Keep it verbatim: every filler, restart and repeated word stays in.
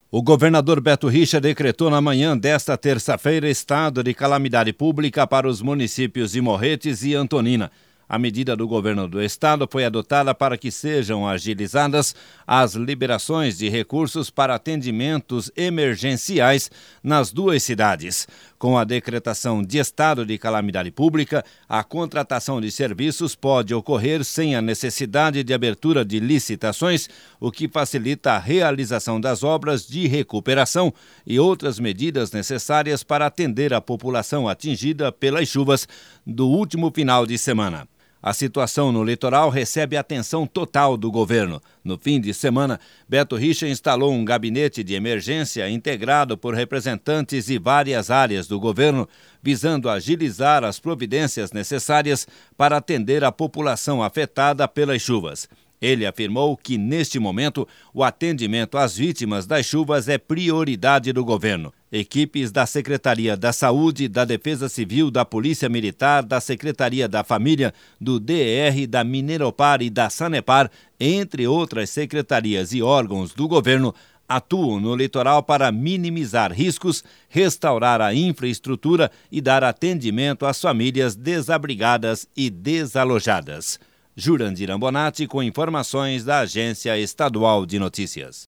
O governador Beto Richa decretou na manhã desta terça-feira estado de calamidade pública para os municípios de Morretes e Antonina. A medida do governo do estado foi adotada para que sejam agilizadas as liberações de recursos para atendimentos emergenciais nas duas cidades. Com a decretação de estado de calamidade pública, a contratação de serviços pode ocorrer sem a necessidade de abertura de licitações, o que facilita a realização das obras de recuperação e outras medidas necessárias para atender a população atingida pelas chuvas do último final de semana. A situação no litoral recebe atenção total do governo. No fim de semana, Beto Richa instalou um gabinete de emergência integrado por representantes de várias áreas do governo, visando agilizar as providências necessárias para atender a população afetada pelas chuvas. Ele afirmou que, neste momento, o atendimento às vítimas das chuvas é prioridade do governo. Equipes da Secretaria da Saúde, da Defesa Civil, da Polícia Militar, da Secretaria da Família, do D E R, da Mineropar e da Sanepar, entre outras secretarias e órgãos do governo, atuam no litoral para minimizar riscos, restaurar a infraestrutura e dar atendimento às famílias desabrigadas e desalojadas. Jurandir Ambonati com informações da Agência Estadual de Notícias.